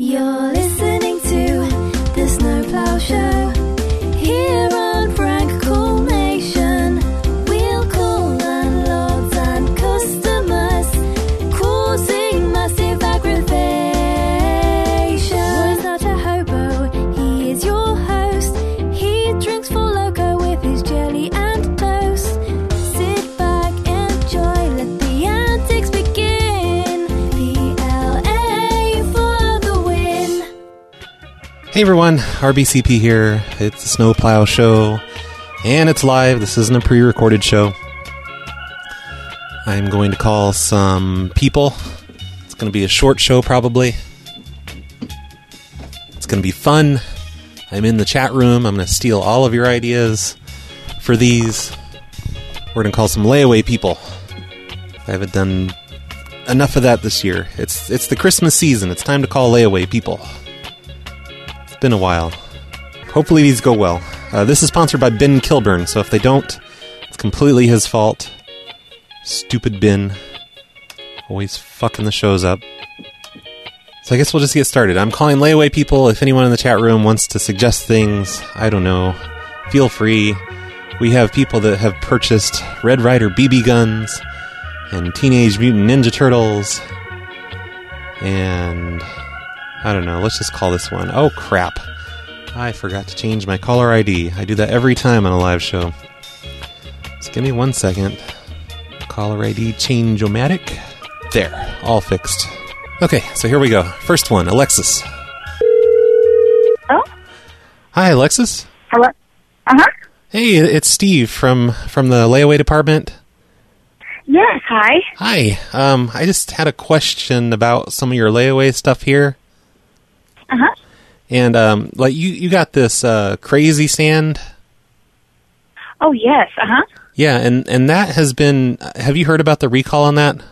You're listening to The Snowplow Show here on Frank Cool Nation. We'll call landlords and customers, causing massive aggravation. Roy's not a hobo, he is your host. He drinks Four Loko with his jelly and toast. Sit back, enjoy, let the antics begin. PLA for the win. Hey everyone, RBCP here. It's the Snowplow Show, and it's live. This isn't a pre-recorded show. I'm going to call some people. It's going to be a short show, probably. It's going to be fun. I'm in the chat room. I'm going to steal all of your ideas for these. We're going to call some layaway people. I haven't done enough of that this year. It's the Christmas season. It's time to call layaway people. It's been a while. Hopefully these go well. This is sponsored by Ben Kilburn, so if they don't, it's completely his fault. Stupid Ben. Always fucking the shows up. So I guess we'll just get started. I'm calling layaway people. If anyone in the chat room wants to suggest things, I don't know, feel free. We have people that have purchased Red Ryder BB guns and Teenage Mutant Ninja Turtles and I don't know, let's just call this one. Oh crap, I forgot to change my caller ID. I do that every time on a live show. Just give me 1 second. Caller ID change-o-matic. There, all fixed. Okay, so here we go. First one, Alexis. Oh? Hi, Alexis. Hello? Uh-huh. Hey, it's Steve from the layaway department. Yes, hi. Hi. I just had a question about some of your layaway stuff here. Uh-huh. And like you got this crazy sand. Oh, yes, uh-huh. Yeah, and that has been. Have you heard about the recall on that?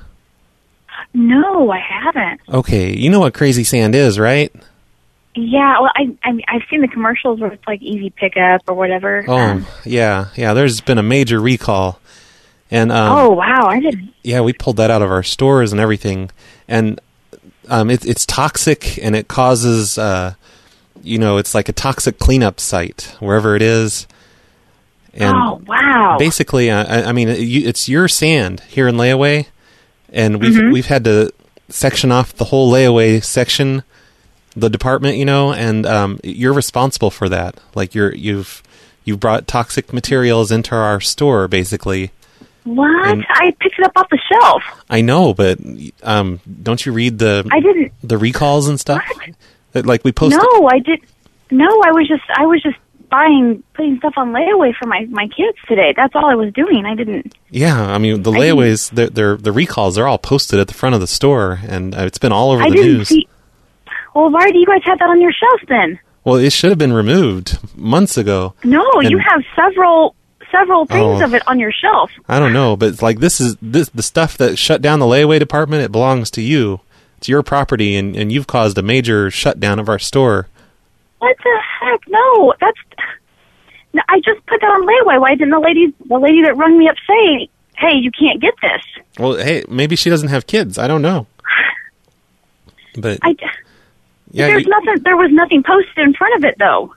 No, I haven't. Okay, you know what crazy sand is, right? Yeah, well, I've seen the commercials where it's like easy pickup or whatever. Oh, yeah. There's been a major recall, and oh wow, I didn't. Yeah, we pulled that out of our stores and everything, and it's toxic and it causes, it's like a toxic cleanup site wherever it is. And oh wow! Basically, I mean, it's your sand here in layaway, and we've had to section off the whole layaway section, the department, and you're responsible for that. Like you've brought toxic materials into our store, basically. What? And I picked it up off the shelf. I know, but don't you read the recalls and stuff? What? Like we posted. No, I did. No, I was just putting stuff on layaway for my kids today. That's all I was doing. I didn't. Yeah, I mean the layaways, the recalls are all posted at the front of the store, and it's been all over the news. Well, why do you guys have that on your shelf then? Well, it should have been removed months ago. No, you have several things of it on your shelf. I don't know, but it's like this the stuff that shut down the layaway department. It belongs to you. It's your property, and you've caused a major shutdown of our store. What the heck? No, no, I just put that on layaway. Why didn't the lady that rung me up say, "Hey, you can't get this"? Well, hey, maybe she doesn't have kids. I don't know. But yeah, there was nothing posted in front of it though.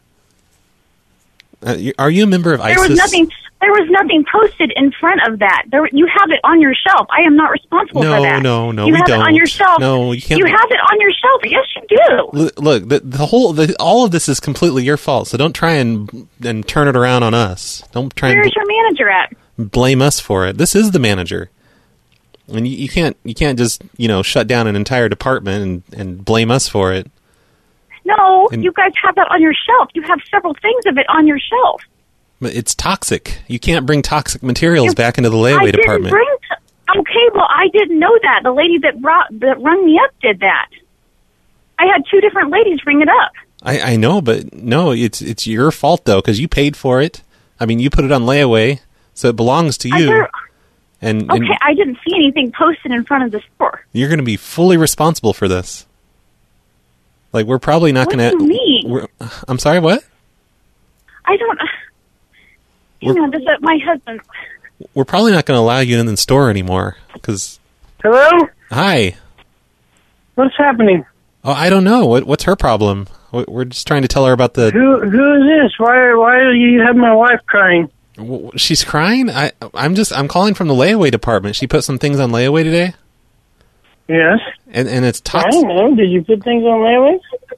Are you a member of ISIS? There was nothing posted in front of that. You have it on your shelf. I am not responsible for that. No, you we have don't. It on your shelf. No, you can't. You have it on your shelf. Yes, you do. Look, all of this is completely your fault. So don't try and turn it around on us. Don't try. Where's your manager at? Blame us for it. This is the manager, and you can't just shut down an entire department and blame us for it. No, you guys have that on your shelf. You have several things of it on your shelf. But it's toxic. You can't bring toxic materials back into the layaway department. Okay, well, I didn't know that. The lady that rung me up did that. I had two different ladies ring it up. I know, but no, it's your fault, though, because you paid for it. I mean, you put it on layaway, so it belongs to you. And I didn't see anything posted in front of the store. You're going to be fully responsible for this. Like, we're probably not going to... What do you mean? I'm sorry, what? I don't... my husband... We're probably not going to allow you in the store anymore, because... Hello? Hi. What's happening? Oh, I don't know. What's her problem? We're just trying to tell her about the... Who is this? Why do you have my wife crying? She's crying? I'm calling from the layaway department. She put some things on layaway today? Yes. And it's I toxic. don't know. Did you put things on layaway?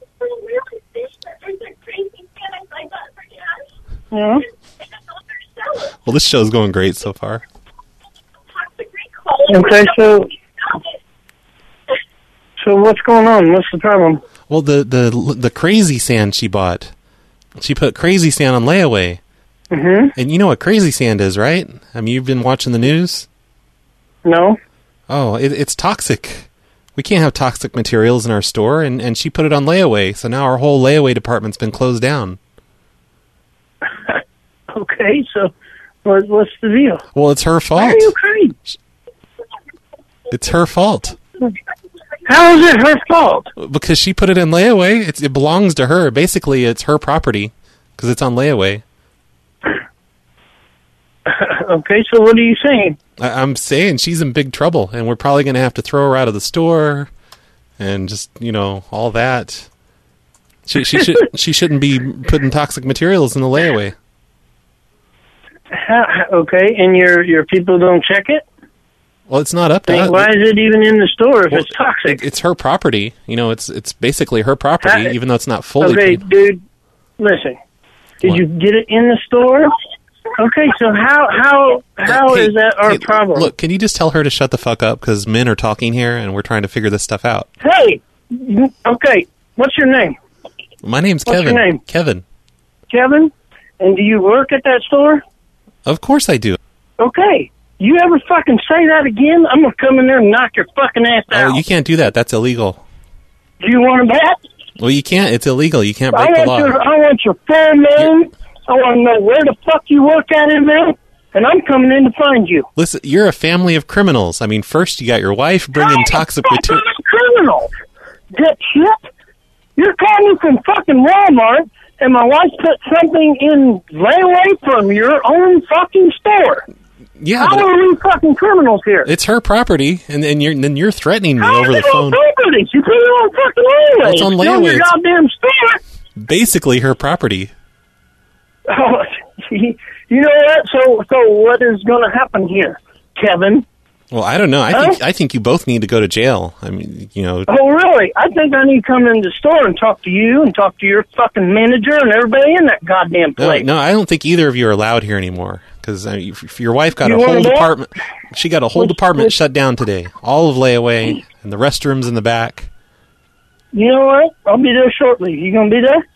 Yeah. Well, this show's going great so far. Okay, so what's going on? What's the problem? Well, the crazy sand she bought. She put crazy sand on layaway. Mm-hmm. And you know what crazy sand is, right? I mean, you've been watching the news? No. Oh, it's toxic. We can't have toxic materials in our store, and she put it on layaway, so now our whole layaway department's been closed down. Okay, so what's the deal? Well, it's her fault. Why are you crying? It's her fault. How is it her fault? Because she put it in layaway. It belongs to her. Basically, it's her property because it's on layaway. Okay, so what are you saying? I'm saying she's in big trouble, and we're probably going to have to throw her out of the store and just, all that. She shouldn't be putting toxic materials in the layaway. Okay, and your people don't check it? Well, it's not up to us. Why is it even in the store if it's toxic? It's her property. It's basically her property, even though it's not fully. Okay, dude, listen. Did you get it in the store? Okay, so how is that our problem? Look, can you just tell her to shut the fuck up? Because men are talking here, and we're trying to figure this stuff out. Hey, okay, what's your name? My name's What's Kevin. your name? Kevin. Kevin? And do you work at that store? Of course I do. Okay. You ever fucking say that again, I'm going to come in there and knock your fucking ass out. Oh, you can't do that. That's illegal. Do you want to bet? Well, you can't. It's illegal. You can't break the law. I want your full name. I want to know where the fuck you work at in there, and I'm coming in to find you. Listen, you're a family of criminals. I mean, first you got your wife bringing toxic material. Criminals, dipshit. You're calling me from fucking Walmart, and my wife put something in layaway from your own fucking store. Yeah, how are we fucking criminals here? It's her property, and you're threatening me over the phone. Property? You put it on fucking layaway. It's on layaway. It's on your goddamn store. Basically, her property. Oh, you know what? So what is going to happen here, Kevin? Well, I don't know. I think you both need to go to jail. I mean, Oh, really? I think I need to come into the store and talk to you and talk to your fucking manager and everybody in that goddamn place. No, I don't think either of you are allowed here anymore. Because if your wife got a whole department, she got a whole department shut down today. All of layaway and the restrooms in the back. You know what? I'll be there shortly. You gonna be there?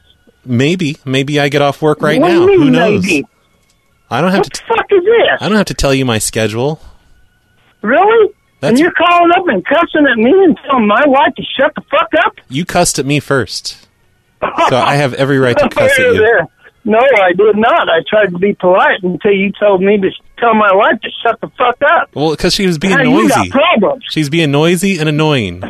Maybe I get off work right what now. Do you mean, Who knows? Maybe? I don't have what the fuck is this? I don't have to tell you my schedule. Really? And you're calling up and cussing at me and telling my wife to shut the fuck up? You cussed at me first. So I have every right to cuss at you. There. No, I did not. I tried to be polite until you told me to tell my wife to shut the fuck up. Well, because she was being now noisy. You got problems. She's being noisy and annoying.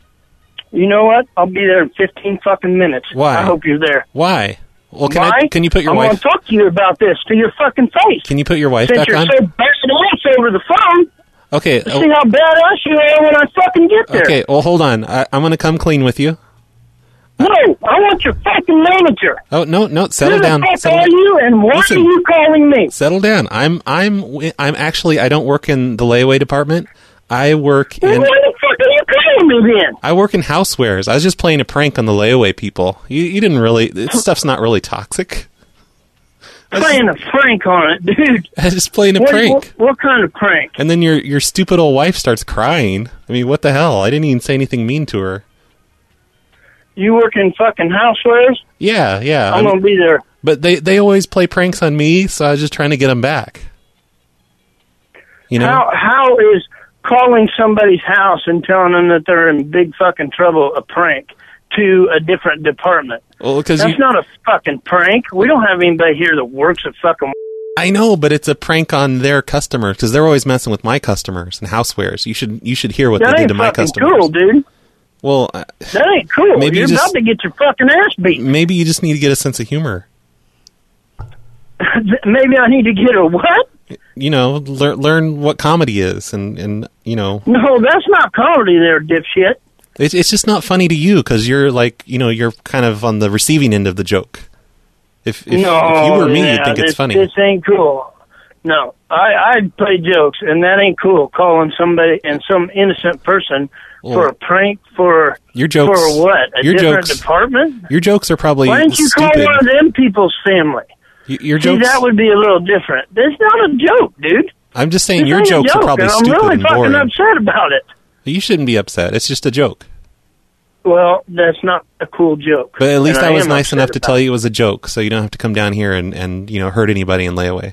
You know what? I'll be there in 15 fucking minutes. Why? I hope you're there. Why? Well, Why? Can you put your wife... wife... I want to talk to you about this to your fucking face. Can you put your wife Since back on? Since you're so badass over the phone. Okay. See how badass you are when I fucking get there. Okay, well, hold on. I'm going to come clean with you. No, I want your fucking manager. Oh, no, settle down. Who the fuck are you, and why are you calling me? Settle down. I'm actually, I don't work in the layaway department. I work in... Why the fuck are you calling me then? I work in housewares. I was just playing a prank on the layaway people. You didn't really... This stuff's not really toxic. Playing a prank on it, dude. I was just playing a prank. What kind of prank? And then your stupid old wife starts crying. I mean, what the hell? I didn't even say anything mean to her. You work in fucking housewares? Yeah. I'm going to be there. But they always play pranks on me, so I was just trying to get them back. You know? How is calling somebody's house and telling them that they're in big fucking trouble a prank to a different department? Well, because that's not a fucking prank. We don't have anybody here that works at fucking... I know, but it's a prank on their customers because they're always messing with my customers and housewares. You should hear what they did to my customers. That ain't fucking cool, dude. Well, that ain't cool. Maybe you're about to get your fucking ass beat. Maybe you just need to get a sense of humor. Maybe I need to get a what? You know, learn what comedy is, and you know. No, that's not comedy there, dipshit. It's just not funny to you because you're like, you're kind of on the receiving end of the joke. If you were me, you'd think it's funny. This ain't cool. No, I'd play jokes, and that ain't cool. Calling somebody and some innocent person for a prank for your jokes, for what? A different department? Your jokes are probably Why don't you stupid. call one of them people's family? Your See, jokes, that would be a little different. That's not a joke, dude. I'm just saying This your ain't a jokes are joke, probably and stupid I'm really and fucking boring. upset about it. You shouldn't be upset. It's just a joke. Well, that's not a cool joke. But at least and I was am nice upset enough to about tell you it was a joke, so you don't have to come down here and hurt anybody in layaway.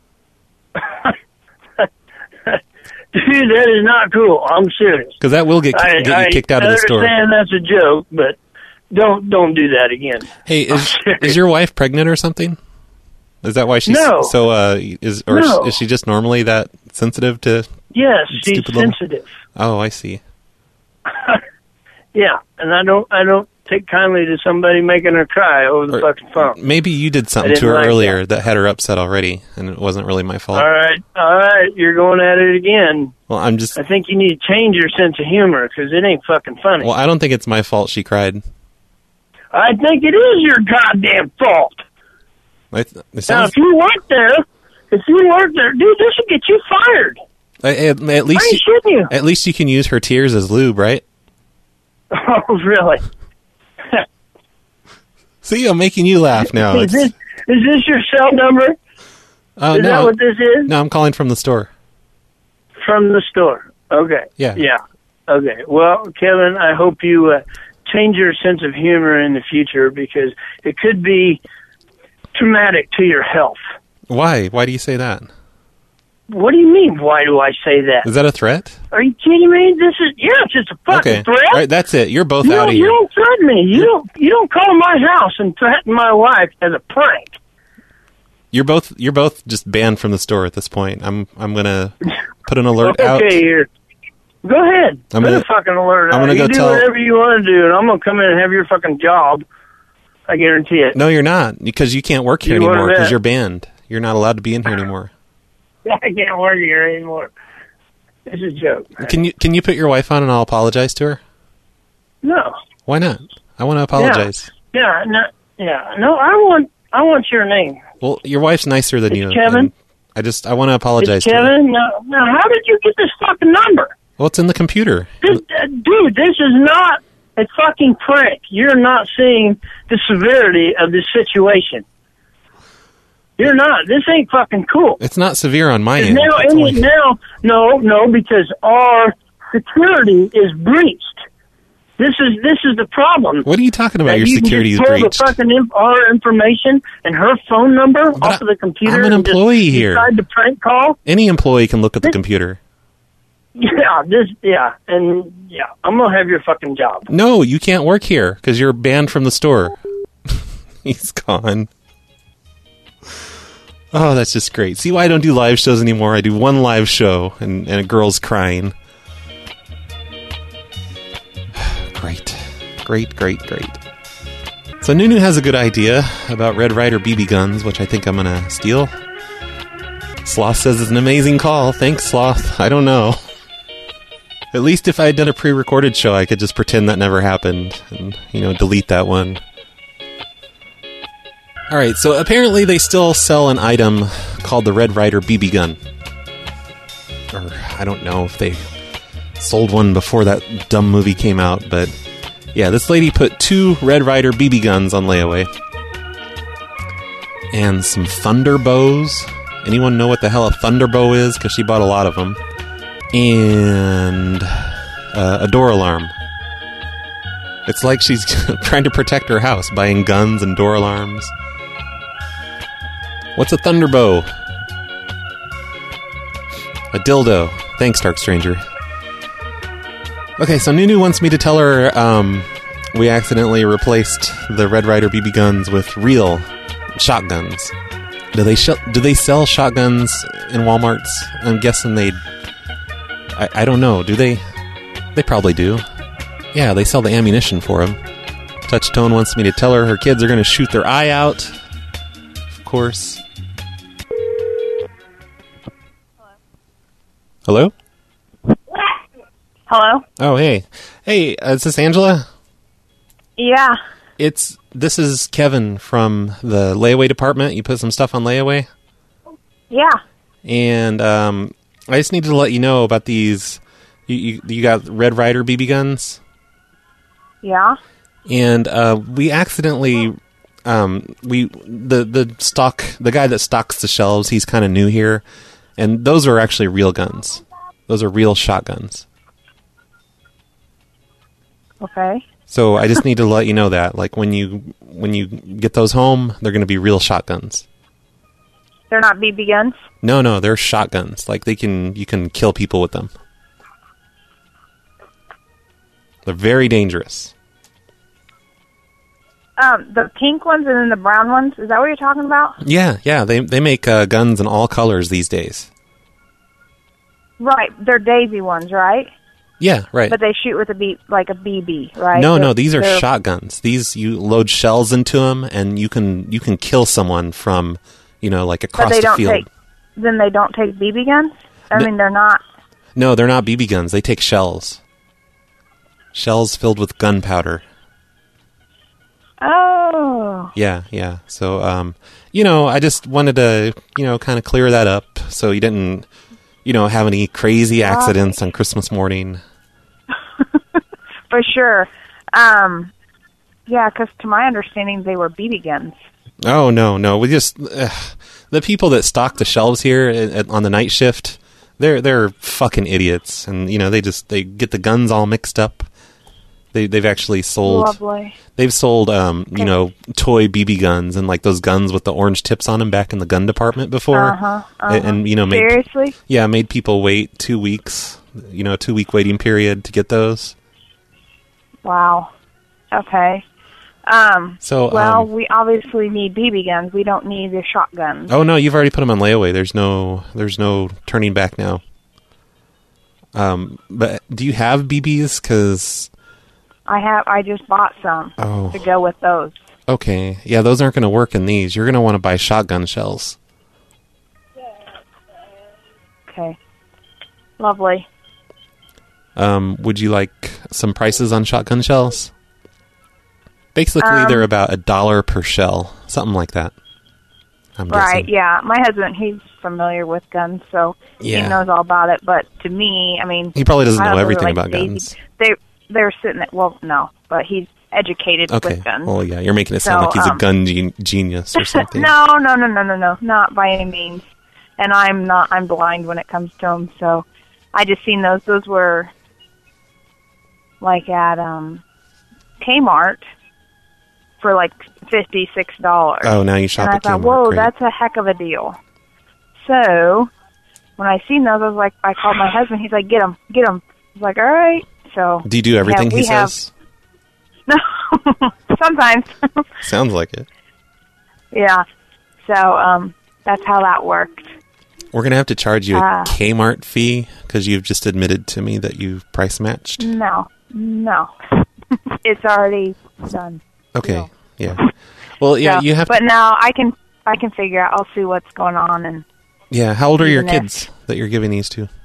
Dude, that is not cool. I'm serious. Because that will get you kicked out of the store. I understand that's a joke, but don't do that again. Hey, is your wife pregnant or something? Is that why she's No. so is she just normally that sensitive to? Yes, she's stupid little- sensitive. Oh, I see. Yeah, and I don't take kindly to somebody making her cry over the fucking phone. Maybe you did I something didn't to her like earlier that had her upset already, and it wasn't really my fault. All right, you're going at it again. Well, I'm just. I think you need to change your sense of humor because it ain't fucking funny. Well, I don't think it's my fault she cried. I think it is your goddamn fault. It Now, sounds, if you work there, dude, this will get you fired. at least Why shouldn't you? at least you can use her tears as lube, right? Oh, really? See, I'm making you laugh now. Is this your cell number? Oh, Is that what this is? No, I'm calling from the store. From the store. Okay. Yeah. Yeah. Okay. Well, Kevin, I hope you change your sense of humor in the future because it could be traumatic to your health. Why? Why do you say that? What do you mean? Why do I say that? Is that a threat? Are you kidding me? It's just a fucking Okay. threat. All right, that's it. You're both out of You here. don't threaten me. You don't call my house and threaten my wife as a prank. You're both just banned from the store at this point. I'm gonna put an alert out. Okay, here. Go ahead. I'm Put gonna- a fucking alert I'm out. gonna You go do tell- whatever you want to do, and I'm going to come in and have your fucking job. I guarantee it. No, you're not, because you can't work here You anymore wanted because that. you're banned. You're not allowed to be in here anymore. I can't work here anymore. It's a joke. Can you put your wife on and I'll apologize to her? No. Why not? I want to apologize. Yeah. No. I want your name. Well, your wife's nicer than It's you. Kevin. and I want to apologize It's to her. Kevin. No. How did you get this fucking number? Well, it's in the computer. Dude, this is not a fucking prank. You're not seeing the severity of this situation. You're not. This ain't fucking cool. It's not severe on my end. Now, It's only- no, because our security is breached. This is the problem. What are you talking about? That Your you can security is just pull breached. the fucking our information and her phone number off of the computer. I'm an and just employee here. Decide to prank call. Any employee can look at the computer. I'm gonna have your fucking job. No, you can't work here because you're banned from the store. He's gone. Oh, that's just great. See why I don't do live shows anymore? I do one live show and a girl's crying. Great. So Nunu has a good idea about Red Ryder BB guns, which I think I'm going to steal. Sloth says it's an amazing call. Thanks, Sloth. I don't know. At least if I had done a pre-recorded show, I could just pretend that never happened and, delete that one. Alright, so apparently they still sell an item called the Red Ryder BB gun. Or, I don't know if they sold one before that dumb movie came out, but yeah, this lady put 2 Red Ryder BB guns on layaway. And some thunder bows. Anyone know what the hell a thunder bow is? Because she bought a lot of them. And a door alarm. It's like she's trying to protect her house, buying guns and door alarms. What's a thunder bow? A dildo. Thanks, Dark Stranger. Okay, so Nunu wants me to tell her we accidentally replaced the Red Ryder BB guns with real shotguns. Do they sell shotguns in Walmarts? I'm guessing they... I don't know. Do they? They probably do. Yeah, they sell the ammunition for them. Touchtone wants me to tell her kids are going to shoot their eye out. Of course. Hello? Hello? Oh, hey. Hey, is this Angela? Yeah. This is Kevin from the layaway department. You put some stuff on layaway? Yeah. And I just needed to let you know about these. You got Red Ryder BB guns? Yeah. And we accidentally the guy that stocks the shelves, he's kind of new here, and those are actually real guns. Those are real shotguns. Okay. So I just need to let you know that, like, when you get those home, they're going to be real shotguns. They're not BB guns? No, they're shotguns. Like, you can kill people with them. They're very dangerous. The pink ones and then the brown ones, is that what you're talking about? Yeah, they make guns in all colors these days. Right, they're Daisy ones, right? Yeah, right. But they shoot with a BB, right? No, these are shotguns. These, you load shells into them, and you can kill someone from, like across the field. Then they don't take BB guns? I mean, they're not... No, they're not BB guns. They take shells. Shells filled with gunpowder. Oh. Yeah. So, I just wanted to, kind of clear that up so you didn't, have any crazy accidents on Christmas morning. For sure. Yeah, because to my understanding, they were BB guns. Oh, no. We just, the people that stock the shelves here on the night shift, they're fucking idiots. And, they get the guns all mixed up. They've actually sold... Lovely. They've sold, toy BB guns and, like, those guns with the orange tips on them back in the gun department before. And Seriously? Made people wait 2 weeks, a 2-week waiting period to get those. Wow. Okay. We obviously need BB guns. We don't need the shotguns. Oh, no, you've already put them on layaway. There's no turning back now. But do you have BBs? Because... I just bought some to go with those. Okay. Yeah, those aren't going to work in these. You're going to want to buy shotgun shells. Okay. Lovely. Would you like some prices on shotgun shells? Basically, they're about $1 per shell. Something like that. I'm guessing. Yeah. My husband, he's familiar with guns, so he knows all about it. But to me, I mean... He probably doesn't know everything about guns. They're sitting there. Well, no, but he's educated with guns. Well, yeah, you're making it sound like he's a gun genius or something. No, not by any means. And I'm blind when it comes to them. So I just seen those. Those were like at Kmart for like $56. Oh, now you shop at Kmart. And I thought, whoa, Great. That's a heck of a deal. So when I seen those, I was like, I called my husband. He's like, get them. I was like, all right. So, do you do everything he says? No, sometimes. Sounds like it. Yeah. So that's how that worked. We're going to have to charge you a Kmart fee because you've just admitted to me that you've price matched. No. It's already done. Okay. No. Yeah. Well, yeah, you have. But now I can figure out. I'll see what's going on and. Yeah. How old are your kids that you're giving these to?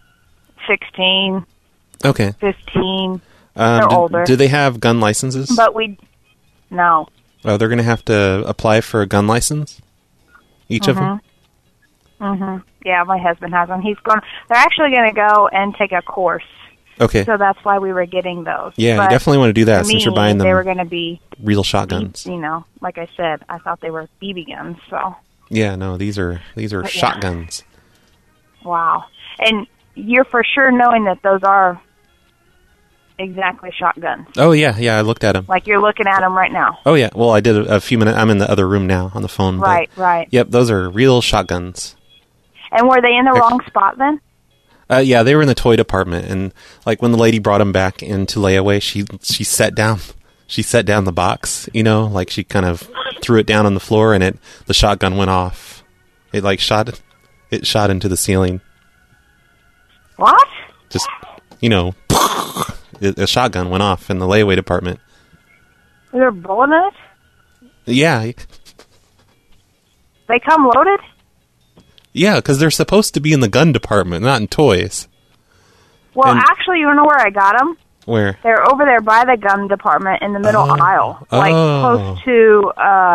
16. Okay. 15. They're older. Do they have gun licenses? But no. Oh, they're going to have to apply for a gun license? Each of them? Mm-hmm. Yeah, my husband has one. They're actually going to go and take a course. Okay. So that's why we were getting those. Yeah, you definitely want to do that since you're buying them. They were going to be real shotguns. Like I said, I thought they were BB guns, so. Yeah, no, these are shotguns. Yeah. Wow. And you're for sure knowing that those are exactly shotguns. Oh, yeah, I looked at them. Like you're looking at them right now. Oh, yeah. Well, I did a few minutes. I'm in the other room now on the phone. Right. Yep, those are real shotguns. And were they in the wrong spot then? Yeah, they were in the toy department, and like when the lady brought them back into layaway, she set down the box, like she kind of threw it down on the floor, and the shotgun went off. It shot into the ceiling. What? Just a shotgun went off in the layaway department. Is there a bullet in it? Yeah. They come loaded? Yeah, because they're supposed to be in the gun department, not in toys. Well, actually, you know where I got them? Where? They're over there by the gun department in the middle aisle. Like, close to,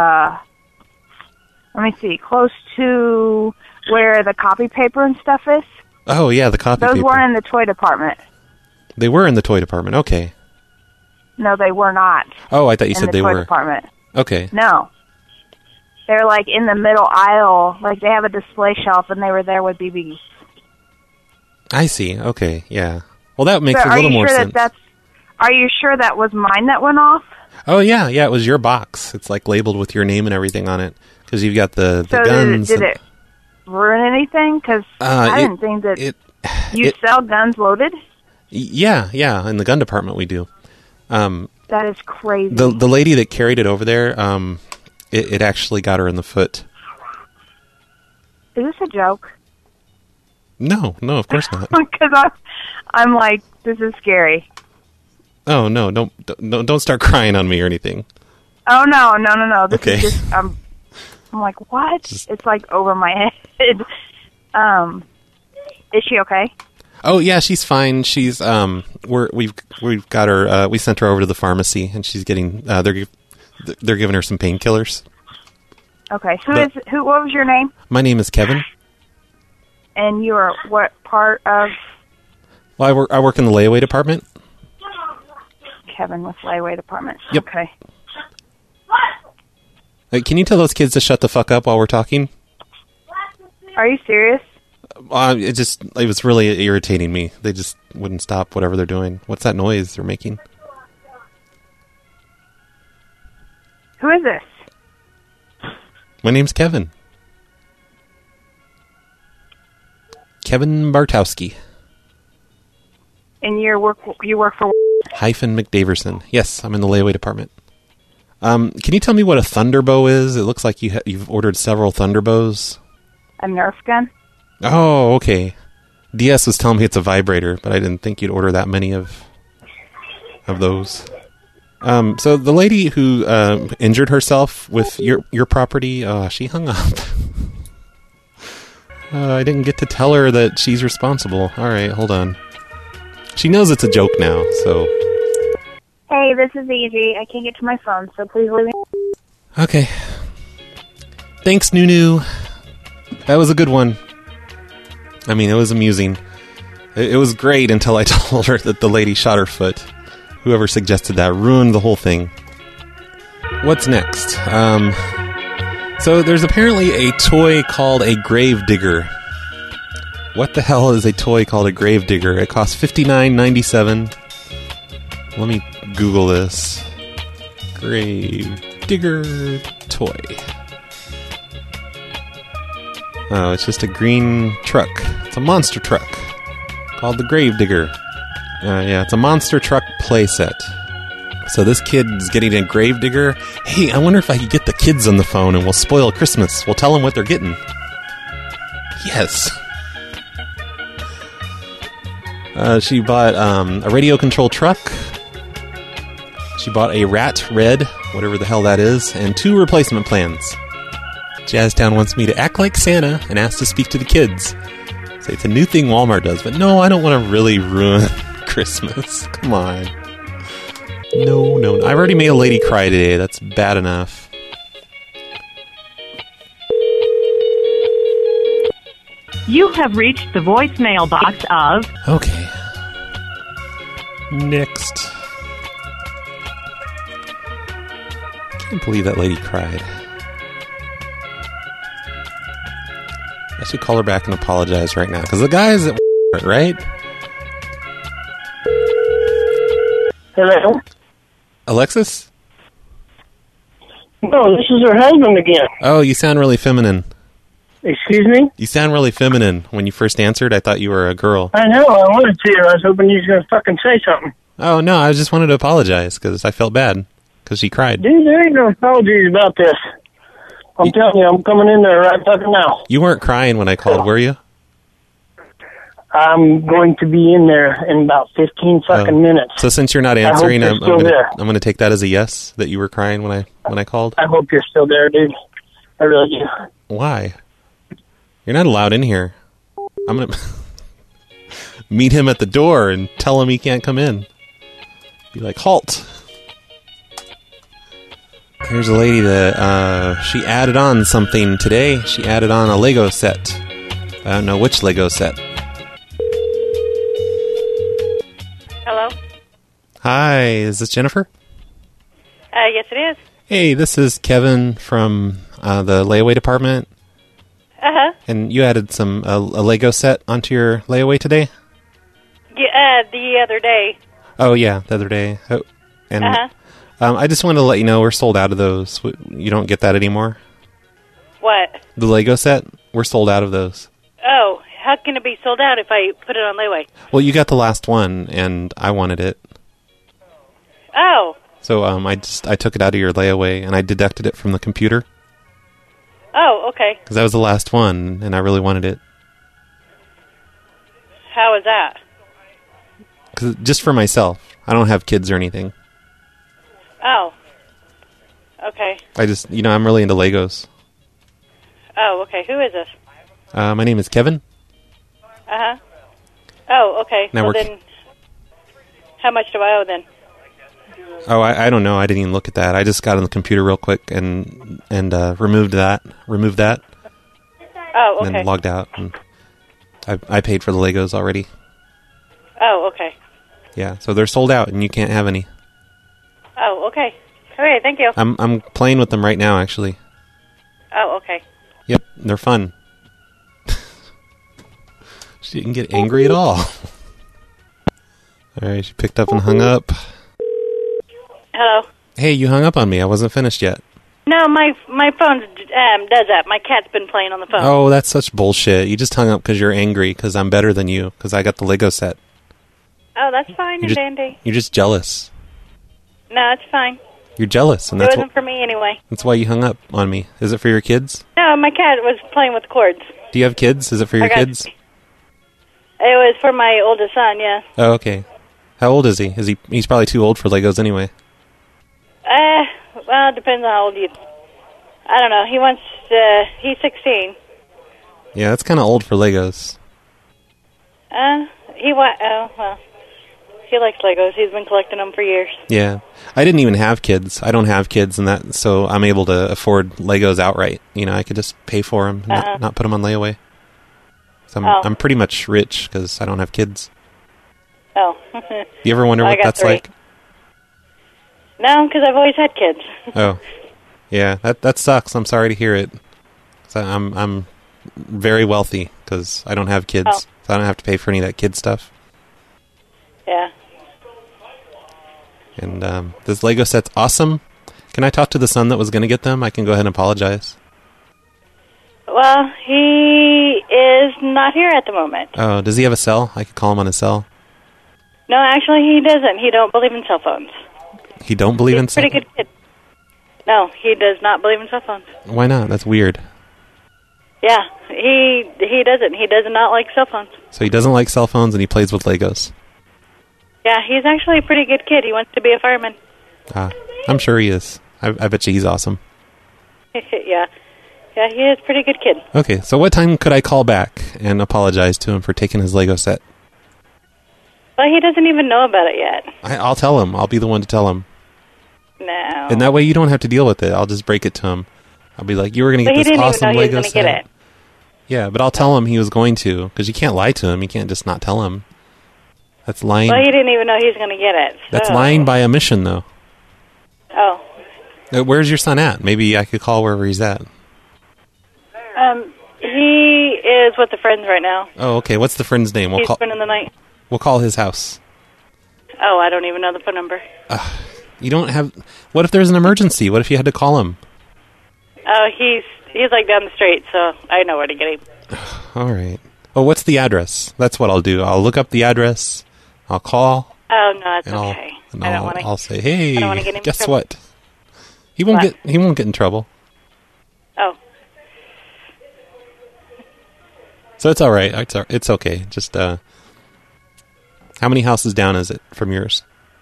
let me see, close to where the copy paper and stuff is. Oh, yeah, the copy paper. Those weren't in the toy department. They were in the toy department, okay. No, they were not. Oh, I thought you said they were. In the toy department. Okay. No. They're, like, in the middle aisle. Like, they have a display shelf, and they were there with BBs. I see, okay, yeah. Well, that makes a little more sense. Are you sure that was mine that went off? Oh, yeah, it was your box. It's, like, labeled with your name and everything on it. Because you've got the guns. Did it ruin anything? Because I didn't think that you sell guns loaded? Yeah, in the gun department we do. That is crazy. The lady that carried it over there, it actually got her in the foot. Is this a joke? No, of course not. Because I'm like, this is scary. Oh no! Don't start crying on me or anything. Oh no! This okay. is just I'm like, what? It's like over my head. Is she okay? Oh yeah, she's fine. She's we've got her. We sent her over to the pharmacy, and she's getting. They're giving her some painkillers. Okay. What was your name? My name is Kevin. And you are what part of? Well, I work in the layaway department. Kevin with layaway department. Yep. Okay. Can you tell those kids to shut the fuck up while we're talking? Are you serious? It was really irritating me. They just wouldn't stop whatever they're doing. What's that noise they're making? Who is this? My name's Kevin. Kevin Bartowski. And you work for Hyphen McDaverson. Yes, I'm in the layaway department. Can you tell me what a Thunderbow is? It looks like you've ordered several Thunderbows. A Nerf gun? Oh, okay. DS was telling me it's a vibrator, but I didn't think you'd order that many of those. So the lady who injured herself with your property, she hung up. I didn't get to tell her that she's responsible. All right, hold on. She knows it's a joke now, so... Hey, this is Easy. I can't get to my phone, so please leave me... Okay. Thanks, Nunu. That was a good one. I mean, it was amusing. It was great until I told her that the lady shot her foot. Whoever suggested that ruined the whole thing. What's next? So there's apparently a toy called a Gravedigger. What the hell is a toy called a Gravedigger? It costs $59.97. Let me Google this. Gravedigger toy. Oh, it's just a green truck. It's a monster truck called the Gravedigger. Yeah, it's a monster truck playset. So this kid's getting a Gravedigger. Hey, I wonder if I could get the kids on the phone and we'll spoil Christmas. We'll tell them what they're getting. Yes. She bought a radio-controlled truck. She bought a Rat Red, whatever the hell that is, and 2 replacement plans. Jazztown wants me to act like Santa and ask to speak to the kids. Say it's a new thing Walmart does, but no, I don't want to really ruin Christmas. Come on. No. I've already made a lady cry today. That's bad enough. You have reached the voicemail box of... Okay. Next. Can't believe that lady cried. I should call her back and apologize right now. Because the guy is at right? Hello? Alexis? No, this is her husband again. Oh, you sound really feminine. Excuse me? You sound really feminine. When you first answered, I thought you were a girl. I know, I wanted to. I was hoping you was going to fucking say something. Oh, no, I just wanted to apologize because I felt bad because she cried. Dude, there ain't no apologies about this. I'm telling you, I'm coming in there right fucking now. You weren't crying when I called, were you? I'm going to be in there in about 15 fucking minutes. So since you're not answering, I'm going to take that as a yes, that you were crying when I called. I hope you're still there, dude. I really do. Why? You're not allowed in here. I'm going to meet him at the door and tell him he can't come in. Be like, halt. Here's a lady that she added on something today. She added on a Lego set. I don't know which Lego set. Hello? Hi, is this Jennifer? Yes, it is. Hey, this is Kevin from the layaway department. Uh-huh. And you added a Lego set onto your layaway today? Yeah, the other day. Oh, yeah, the other day. Oh, and I just wanted to let you know we're sold out of those. You don't get that anymore? What? The Lego set? We're sold out of those. Oh, how can it be sold out if I put it on layaway? Well, you got the last one, and I wanted it. Oh. So I took it out of your layaway, and I deducted it from the computer. Oh, okay. Because that was the last one, and I really wanted it. How is that? 'Cause just for myself. I don't have kids or anything. Oh. Okay. I just, I'm really into Legos. Oh, okay. Who is this? My name is Kevin. Uh-huh. Oh, okay. Now well, then, how much do I owe then? Oh, I don't know. I didn't even look at that. I just got on the computer real quick and removed that. Oh, okay. And then logged out. And I paid for the Legos already. Oh, okay. Yeah, so they're sold out and you can't have any. Oh, okay. Okay, thank you. I'm playing with them right now, actually. Oh, okay. Yep, they're fun. She didn't get angry at all. All right, she picked up and hung up. Hello? Hey, you hung up on me. I wasn't finished yet. No, my phone does that. My cat's been playing on the phone. Oh, that's such bullshit. You just hung up because you're angry because I'm better than you because I got the Lego set. Oh, that's fine and dandy. You're just jealous. No, it's fine. You're jealous, and it wasn't for me anyway. That's why you hung up on me. Is it for your kids? No, my cat was playing with cords. Do you have kids? Is it for your kids? It was for my oldest son, yeah. Oh, okay. How old is he? He's probably too old for Legos anyway. Well, it depends on how old you... I don't know. He's 16. Yeah, that's kind of old for Legos. Well, he likes Legos. He's been collecting them for years. Yeah. I didn't even have kids. I don't have kids, and that, so I'm able to afford Legos outright. I could just pay for them, not put them on layaway. So I'm pretty much rich because I don't have kids. Oh. You ever wonder what that's 3. like? No, because I've always had kids. Oh. Yeah, that sucks. I'm sorry to hear it. So I'm very wealthy because I don't have kids. So I don't have to pay for any of that kid stuff. Yeah. And this Lego set's awesome. Can I talk to the son that was going to get them? I can go ahead and apologize. Well, he is not here at the moment. Oh, does he have a cell? I could call him on his cell. No, actually, he doesn't. He don't believe in cell phones. He don't believe in cell phones? He's a pretty good kid. No, he does not believe in cell phones. Why not? That's weird. Yeah, he doesn't. He does not like cell phones. So he doesn't like cell phones and he plays with Legos. Yeah, he's actually a pretty good kid. He wants to be a fireman. I'm sure he is. I bet you he's awesome. Yeah. Yeah, he is a pretty good kid. Okay, so what time could I call back and apologize to him for taking his Lego set? Well, he doesn't even know about it yet. I'll tell him. I'll be the one to tell him. No. And that way you don't have to deal with it. I'll just break it to him. I'll be like, you were going to get this awesome Lego set. Get it. Yeah, but I'll tell him he was going to, because you can't lie to him. You can't just not tell him. That's lying. Well, he didn't even know he was going to get it. So. That's lying by omission, though. Oh. Where's your son at? Maybe I could call wherever he's at. He is with the friends right now. Oh, okay. What's the friend's name? He's spending the night. We'll call his house. Oh, I don't even know the phone number. You don't have... What if there's an emergency? What if you had to call him? Oh, he's like down the street, so I know where to get him. All right. Oh, what's the address? That's what I'll do. I'll look up the address. I'll call. Oh, no, it's okay. I'll say, hey, guess what? He won't get in trouble. Oh. So it's all right. It's okay. Just how many houses down is it from yours?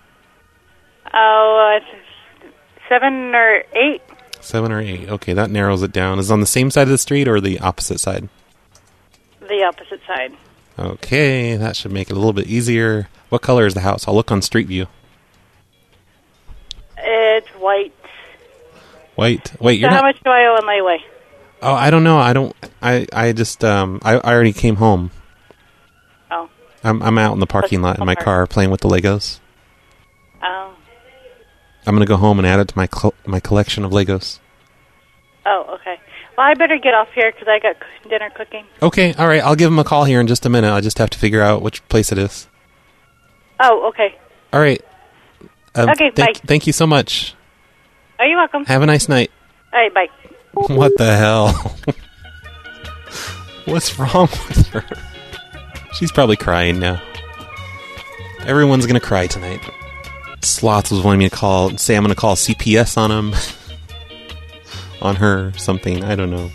Oh, it's 7 or 8. 7 or 8. Okay, that narrows it down. Is it on the same side of the street or the opposite side? The opposite side. Okay, that should make it a little bit easier. What color is the house? I'll look on Street View. White. White. Wait, So you're how not... much do I owe in layaway? Oh, I don't know. I just, I already came home. Oh. I'm out in the parking lot in my car playing with the Legos. Oh. I'm going to go home and add it to my collection of Legos. Oh, okay. Well, I better get off here because I got dinner cooking. Okay, all right. I'll give him a call here in just a minute. I just have to figure out which place it is. Oh, okay. All right. Okay, bye. Thank you so much. Oh, you're welcome. Have a nice night. All right, bye. What the hell? What's wrong with her? She's probably crying now. Everyone's going to cry tonight. Slots was wanting me to call, say I'm going to call CPS on him. On her, something. I don't know.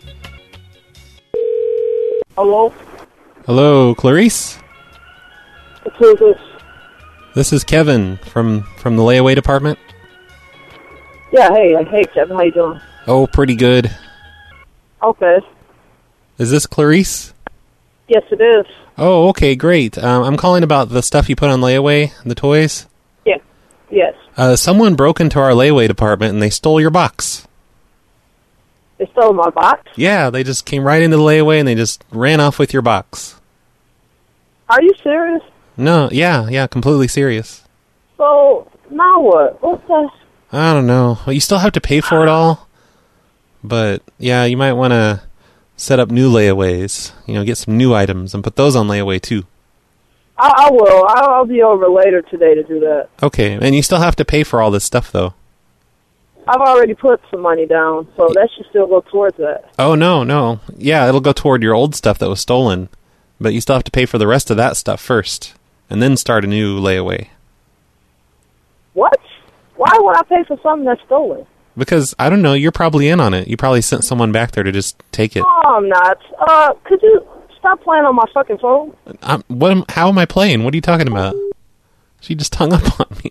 Hello? Hello, Clarice? Who is this? This is Kevin from the layaway department. Yeah, hey, Kevin, how you doing? Oh, pretty good. Okay. Is this Clarice? Yes, it is. Oh, okay, great. I'm calling about the stuff you put on layaway, the toys. Yeah. Yes. Someone broke into our layaway department and they stole your box. They stole my box? Yeah, they just came right into the layaway and they just ran off with your box. Are you serious? No, yeah, completely serious. So, now what? What's that? I don't know. Well, you still have to pay for it all. But, yeah, you might want to set up new layaways. You know, get some new items and put those on layaway, too. I will. I'll be over later today to do that. Okay, and you still have to pay for all this stuff, though. I've already put some money down, so that should still go towards that. Oh, no. Yeah, it'll go toward your old stuff that was stolen. But you still have to pay for the rest of that stuff first. And then start a new layaway. What? Why would I pay for something that's stolen? Because, I don't know, you're probably in on it. You probably sent someone back there to just take it. Oh, I'm not. Could you stop playing on my fucking phone? How am I playing? What are you talking about? She just hung up on me.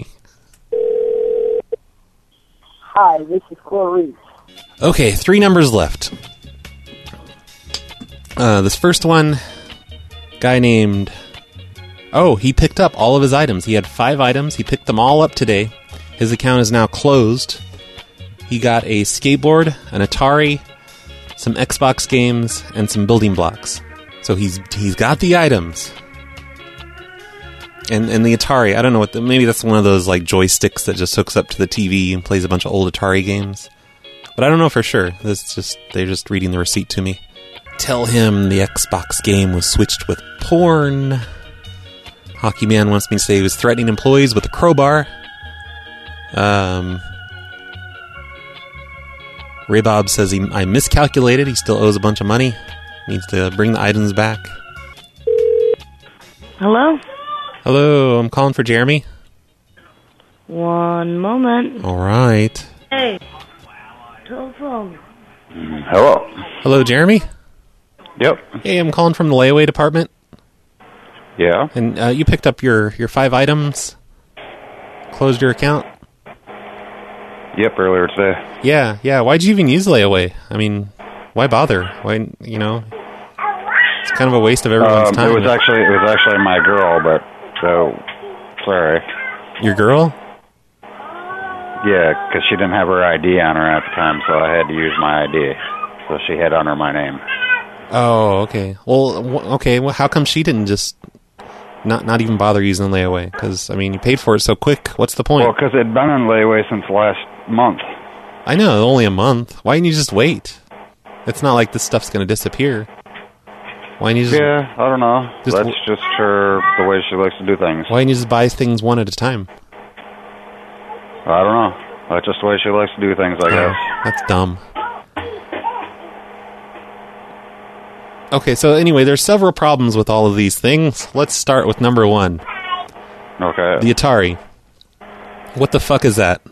Hi, this is Clarice. Okay, 3 numbers left. This first one, guy named... Oh, he picked up all of his items. He had 5 items. He picked them all up today. His account is now closed. He got a skateboard, an Atari, some Xbox games, and some building blocks. So he's got the items. And the Atari, I don't know maybe that's one of those like joysticks that just hooks up to the TV and plays a bunch of old Atari games. But I don't know for sure. They're just reading the receipt to me. Tell him the Xbox game was switched with porn. Hockey Man wants me to say he was threatening employees with a crowbar. Ray Bob says I miscalculated. He still owes a bunch of money. Needs to bring the items back. Hello? Hello, I'm calling for Jeremy. One moment. All right. Hey. Telephone. Hello. Hello, Jeremy? Yep. Hey, I'm calling from the layaway department. Yeah. And you picked up your 5 items? Closed your account? Yep, earlier today. Yeah. Why'd you even use layaway? I mean, why bother? Why, it's kind of a waste of everyone's time. It was actually my girl, but so sorry. Your girl? Yeah, because she didn't have her ID on her at the time, so I had to use my ID. So she had under my name. Oh, okay. Well, how come she didn't just not even bother using layaway? Because, I mean, you paid for it so quick. What's the point? Well, because it'd been on layaway since last month. I know, only a month. Why didn't you just wait? It's not like this stuff's going to disappear. Why didn't you just... Yeah, I don't know. That's just her, the way she likes to do things. Why didn't you just buy things one at a time? I don't know. That's just the way she likes to do things, I guess. That's dumb. Okay, so anyway, there's several problems with all of these things. Let's start with number 1. Okay. The Atari. What the fuck is that?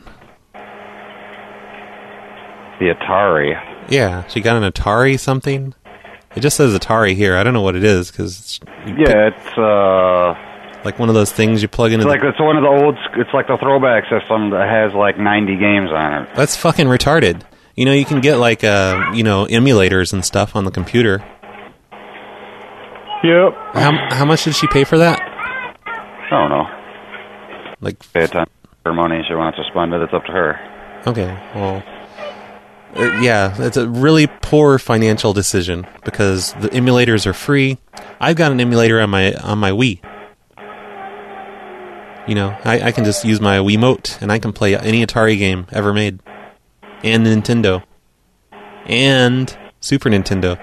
The Atari? Yeah, she got an Atari something? It just says Atari here. I don't know what it is, because... it's, like one of those things you plug into... It's one of the old... It's like the throwback system that has, like, 90 games on it. That's fucking retarded. You can get, like, emulators and stuff on the computer. Yep. How much did she pay for that? I don't know. Like... Pay attention to her money. She wants to spend it. It's up to her. Okay, well, yeah, it's a really poor financial decision because the emulators are free. I've got an emulator on my Wii. You know, I can just use my Wiimote and I can play any Atari game ever made, and Nintendo, and Super Nintendo.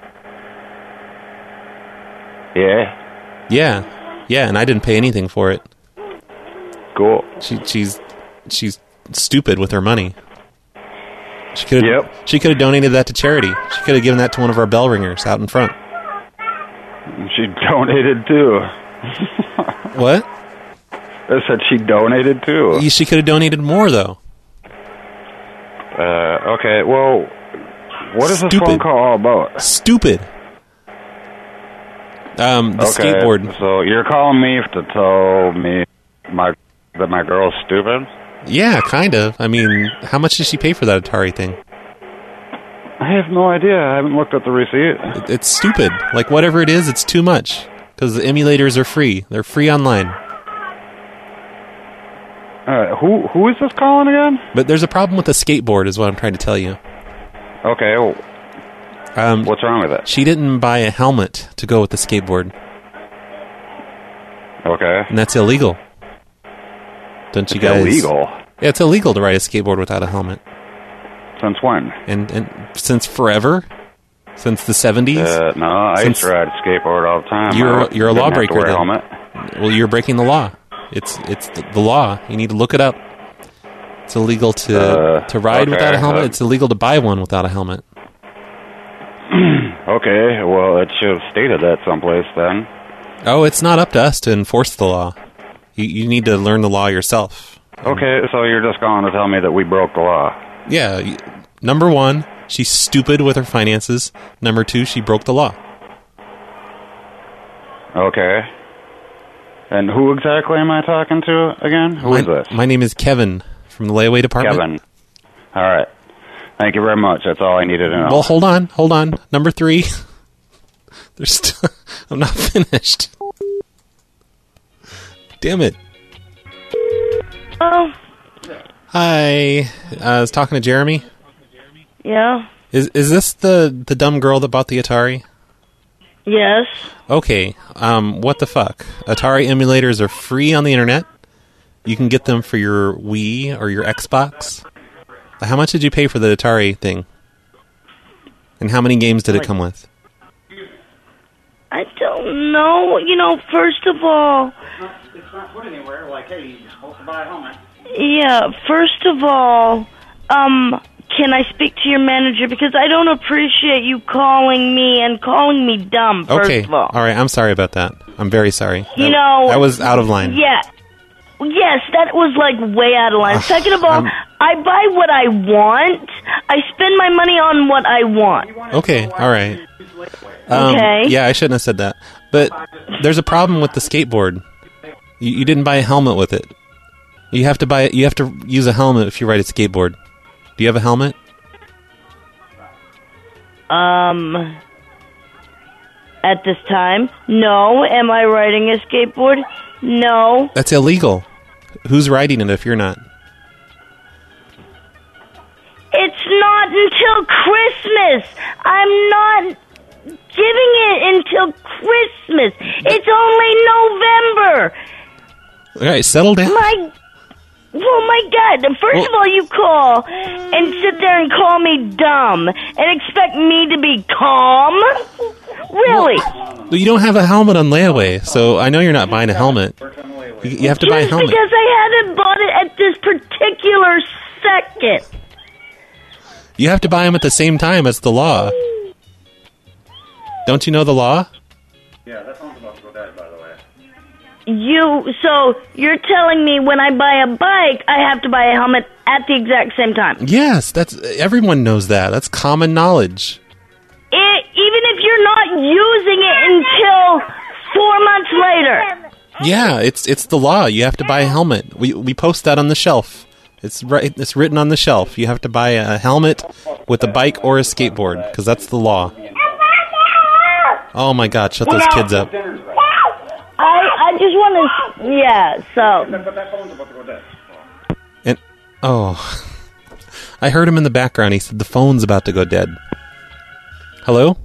Yeah, and I didn't pay anything for it. Cool. She's stupid with her money. She could have donated that to charity. She could have given that to one of our bell ringers out in front. She donated too. What? I said she donated too. She could have donated more though. Okay, well, what is this phone call all about? Stupid. The skateboard. So you're calling me to tell me that my girl's stupid? Yeah, kind of. I mean, how much did she pay for that Atari thing? I have no idea. I haven't looked at the receipt. It's stupid. Like, whatever it is, it's too much. Because the emulators are free. They're free online. Who is this calling again? But there's a problem with the skateboard, is what I'm trying to tell you. Okay, well, what's wrong with it? She didn't buy a helmet to go with the skateboard. Okay. And that's illegal. Don't you guys? Illegal? Yeah, it's illegal to ride a skateboard without a helmet. Since when? And since forever? Since the 70s? No, I used to ride a skateboard all the time. You're a lawbreaker then. Helmet. Well, you're breaking the law. It's the law. You need to look it up. It's illegal to ride without a helmet. It's illegal to buy one without a helmet. Okay, well, it should have stated that someplace then. Oh, it's not up to us to enforce the law. You need to learn the law yourself. Okay, so you're just going to tell me that we broke the law. Yeah. Number one, she's stupid with her finances. Number two, she broke the law. Okay. And who exactly am I talking to again? Who is this? My name is Kevin from the layaway department. Kevin. All right. Thank you very much. That's all I needed to know. Well, hold on. Number three. I'm not finished. Damn it. Oh. Hi. I was talking to Jeremy. Yeah. Is this the dumb girl that bought the Atari? Yes. Okay. What the fuck? Atari emulators are free on the internet. You can get them for your Wii or your Xbox. How much did you pay for the Atari thing? And how many games did it come with? I don't know. You know, first of all... It's not put anywhere. Like, hey, you're supposed to buy a helmet. Yeah, first of all, can I speak to your manager? Because I don't appreciate you calling me and calling me dumb, first of all. All right, I'm sorry about that. I'm very sorry. You know... That was out of line. Yeah. Yes, that was, like, way out of line. Second of all, I buy what I want. I spend my money on what I want. Okay, all right. Okay. Yeah, I shouldn't have said that. But there's a problem with the skateboard. You didn't buy a helmet with it. You have to use a helmet if you ride a skateboard. Do you have a helmet? At this time, no. Am I riding a skateboard? No. That's illegal. Who's riding it if you're not? It's not until Christmas. I'm not giving it until Christmas. It's only November. All right, settle down. Oh my God. First of all, you call and sit there and call me dumb and expect me to be calm? Really? Well, you don't have a helmet on layaway, so I know you're not buying a helmet. You have to buy a helmet. Just because I haven't bought it at this particular second. You have to buy them at the same time as the law. Don't you know the law? Yeah, that phone's about to go dead, by the way. So you're telling me when I buy a bike, I have to buy a helmet at the exact same time? Yes, everyone knows that. That's common knowledge. Even if you're not using it until 4 months later. Yeah, it's the law. You have to buy a helmet. We post that on the shelf. It's written on the shelf. You have to buy a helmet with a bike or a skateboard because that's the law. Oh my God! Shut those kids up. I just want to. Yeah. So. And I heard him in the background. He said the phone's about to go dead. Hello?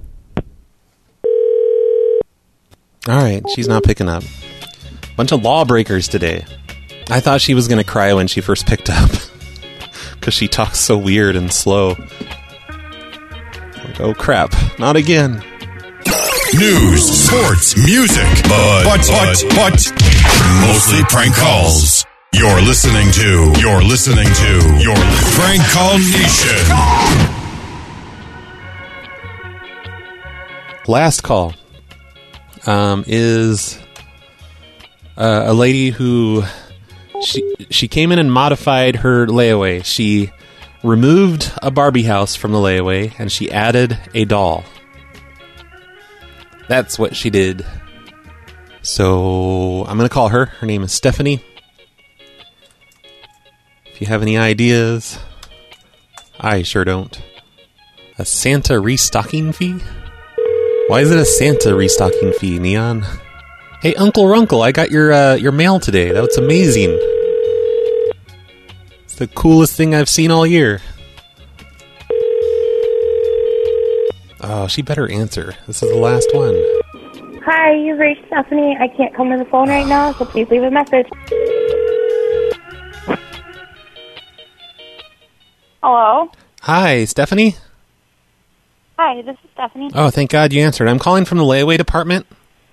Alright, she's not picking up. Bunch of lawbreakers today. I thought she was going to cry when she first picked up. Because she talks so weird and slow. Like, oh crap, not again. News, sports, music, but mostly prank calls. You're listening to Prank Call Nation. Last call is a lady who she came in and modified her layaway. She removed a Barbie house from the layaway and she added a doll. That's what she did. So I'm going to call her. Her name is Stephanie. If you have any ideas, I sure don't. A Santa restocking fee? Why is it a Santa restocking fee, Neon? Hey, Uncle Runkle, I got your mail today. That was amazing. It's the coolest thing I've seen all year. Oh, she better answer. This is the last one. Hi, you've reached Stephanie. I can't come to the phone right now, so please leave a message. Hello? Hi, Stephanie? Hi, this is Stephanie. Oh, thank God you answered. I'm calling from the layaway department.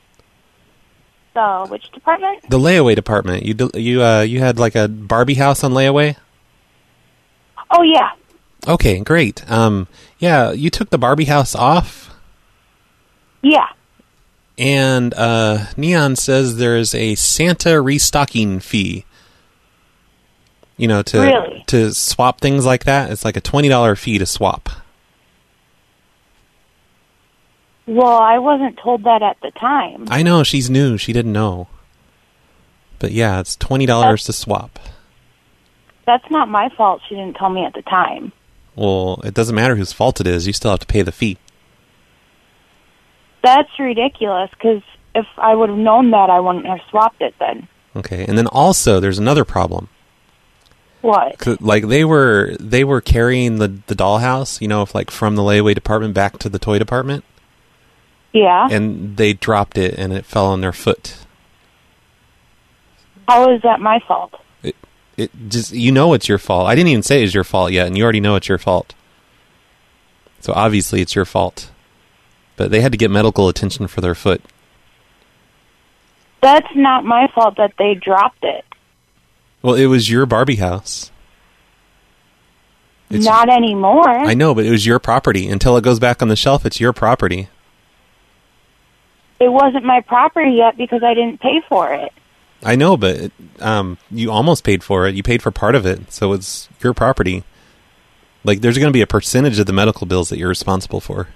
So, which department? The layaway department. You had like a Barbie house on layaway? Oh, yeah. Okay, great. Yeah, you took the Barbie house off? Yeah. And Neon says there's a Santa restocking fee. You know, to swap things like that. It's like a $20 fee to swap. Well, I wasn't told that at the time. I know, she's new. She didn't know. But yeah, it's $20 to swap. That's not my fault. She didn't tell me at the time. Well, it doesn't matter whose fault it is. You still have to pay the fee. That's ridiculous, because if I would have known that, I wouldn't have swapped it then. Okay, and then also, there's another problem. What? Like, they were carrying the dollhouse, you know, like from the layaway department back to the toy department. Yeah. And they dropped it, and it fell on their foot. How is that my fault? It just, you know it's your fault. I didn't even say it's your fault yet, and you already know it's your fault. So obviously it's your fault. But they had to get medical attention for their foot. That's not my fault that they dropped it. Well, it was your Barbie house. Not anymore. I know, but it was your property. Until it goes back on the shelf, it's your property. It wasn't my property yet because I didn't pay for it. I know, but you almost paid for it. You paid for part of it, so it's your property. Like, there's going to be a percentage of the medical bills that you're responsible for.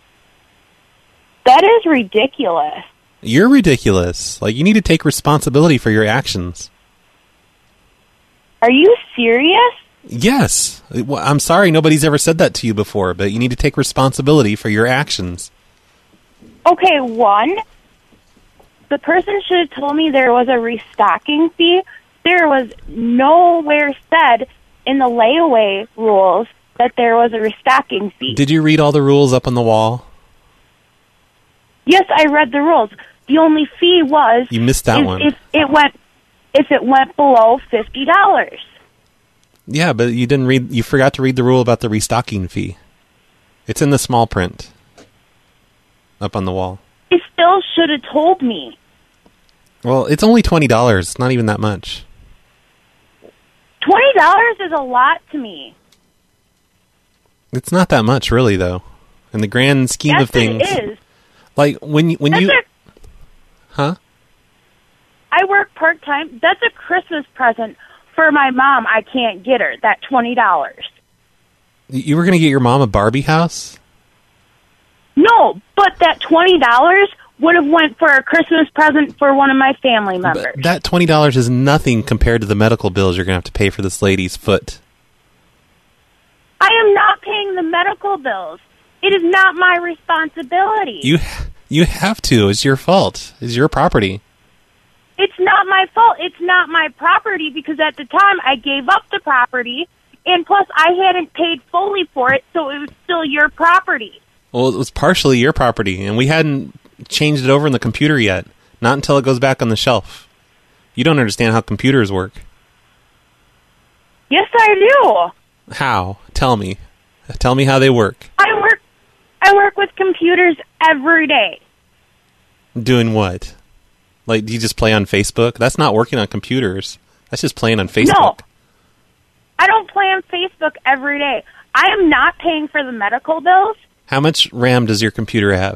That is ridiculous. You're ridiculous. Like, you need to take responsibility for your actions. Are you serious? Yes. Well, I'm sorry nobody's ever said that to you before, but you need to take responsibility for your actions. Okay, one, the person should have told me there was a restocking fee. There was nowhere said in the layaway rules that there was a restocking fee. Did you read all the rules up on the wall? Yes, I read the rules. The only fee was... You missed that one. If it went below $50. Yeah, but you didn't read. You forgot to read the rule about the restocking fee. It's in the small print up on the wall. You still should have told me. Well, it's only $20. It's not even that much. $20 is a lot to me. It's not that much, really, though. In the grand scheme of things. Yes, it is. Like, when you... Huh? I work part-time. That's a Christmas present for my mom. I can't get her that $20. You were going to get your mom a Barbie house? No, but that $20 would have went for a Christmas present for one of my family members. But that $20 is nothing compared to the medical bills you're going to have to pay for this lady's foot. I am not paying the medical bills. It is not my responsibility. You have to. It's your fault. It's your property. It's not my fault. It's not my property because at the time I gave up the property And plus, I hadn't paid fully for it, so it was still your property. Well, it was partially your property, and we hadn't changed it over in the computer yet. Not until it goes back on the shelf. You don't understand how computers work. Yes, I do. How? Tell me. Tell me how they work. I work with computers every day. Doing what? Like, do you just play on Facebook? That's not working on computers. That's just playing on Facebook. No. I don't play on Facebook every day. I am not paying for the medical bills. How much RAM does your computer have?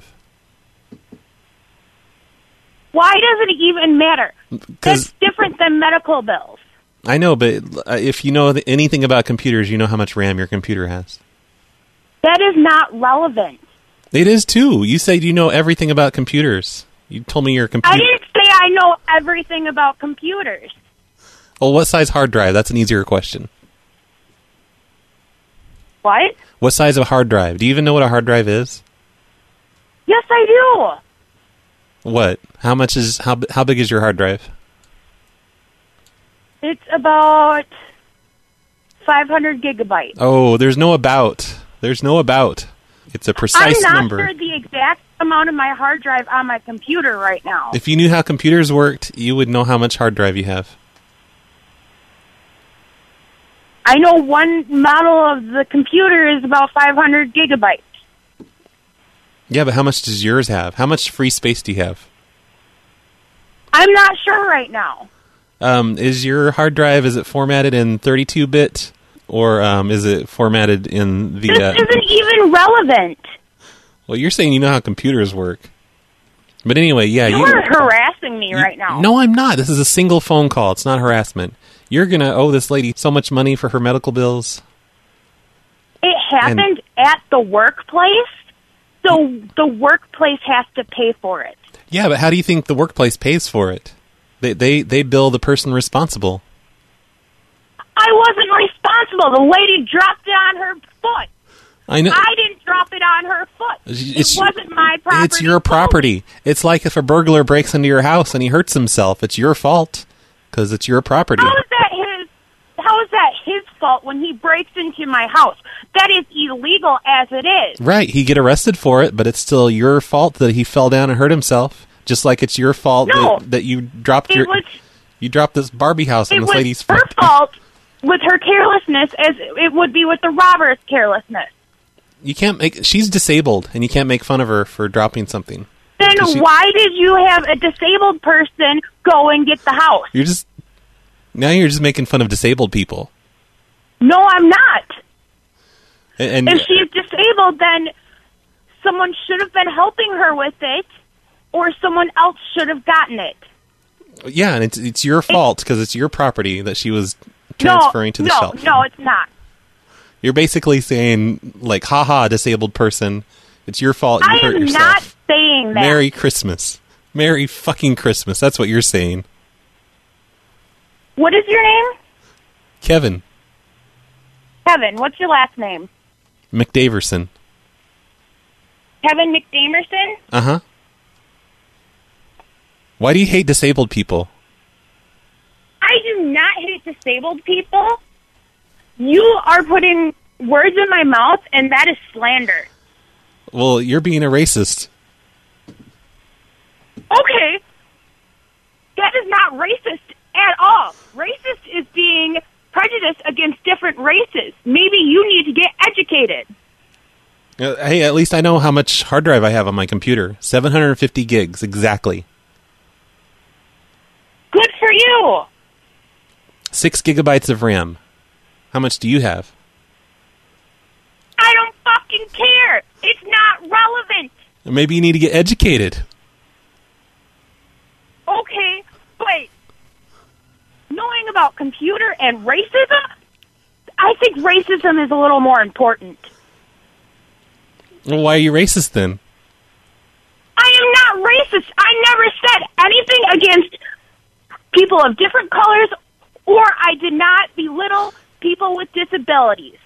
Why does it even matter? That's different than medical bills. I know, but if you know anything about computers, you know how much RAM your computer has. That is not relevant. It is too. You said you know everything about computers. You told me your computer. I didn't say I know everything about computers. Well, what size hard drive? That's an easier question. What? What size of hard drive? Do you even know what a hard drive is? Yes, I do. What? How big is your hard drive? It's about 500 gigabytes. Oh, there's no about. There's no about. It's a precise number. I'm not sure the exact amount of my hard drive on my computer right now. If you knew how computers worked, you would know how much hard drive you have. I know one model of the computer is about 500 gigabytes. Yeah, but how much does yours have? How much free space do you have? I'm not sure right now. Is your hard drive, is it formatted in 32-bit? Or is it formatted in the... This isn't even relevant. Well, you're saying you know how computers work. But anyway, yeah. You're harassing me right now. No, I'm not. This is a single phone call. It's not harassment. You're going to owe this lady so much money for her medical bills. It happened at the workplace, so the workplace has to pay for it. Yeah, but how do you think the workplace pays for it? They bill the person responsible. I wasn't responsible. The lady dropped it on her foot. I know. I didn't drop it on her foot. It wasn't my property. It's your property. It's like if a burglar breaks into your house and he hurts himself. It's your fault because it's your property. How is that his fault when he breaks into my house? That is illegal as it is. Right. He'd get arrested for it, but it's still your fault that he fell down and hurt himself. Just like it's your fault that you dropped you dropped this Barbie house on this lady's foot. It was her fault with her carelessness as it would be with the robber's carelessness. You can't she's disabled and you can't make fun of her for dropping something. Then why did you have a disabled person go and get the house? You're just making fun of disabled people. No, I'm not. And if she's disabled, then someone should have been helping her with it, or someone else should have gotten it. Yeah, and it's your fault because it's your property that she was transferring to the shelf. No, it's not. You're basically saying, like, haha, disabled person, it's your fault, you hurt yourself. I am not saying that. Merry Christmas. Merry fucking Christmas. That's what you're saying. What is your name? Kevin. Kevin, what's your last name? McDaverson. Kevin McDamerson? Uh-huh. Why do you hate disabled people? I do not hate disabled people. You are putting words in my mouth, and that is slander. Well, you're being a racist. Okay. That is not racist at all. Racist is being prejudiced against different races. Maybe you need to get educated. Hey, at least I know how much hard drive I have on my computer. 750 gigs, exactly. Good for you. 6 gigabytes of RAM. How much do you have? I don't fucking care. It's not relevant. Maybe you need to get educated. Okay, wait. Knowing about computer and racism, I think racism is a little more important. Well, why are you racist then? I am not racist. I never said anything against people of different colors, or I did not belittle people with disabilities.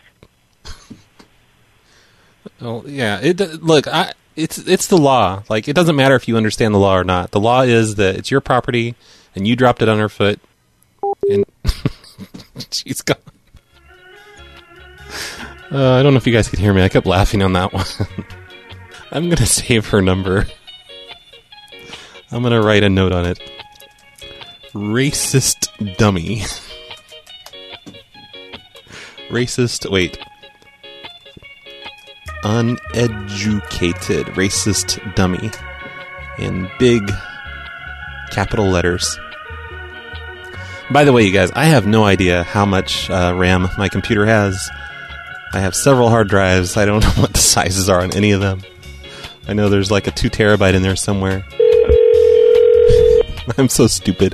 Oh yeah, look, it's the law. Like, it doesn't matter if you understand the law or not. The law is that it's your property, and you dropped it on her foot, and she's gone. I don't know if you guys could hear me. I kept laughing on that one. I'm going to save her number. I'm going to write a note on it. Racist dummy. Uneducated racist dummy. In big capital letters. By the way, you guys, I have no idea how much RAM my computer has. I have several hard drives. I don't know what the sizes are on any of them. I know there's like a 2 terabyte in there somewhere. I'm so stupid.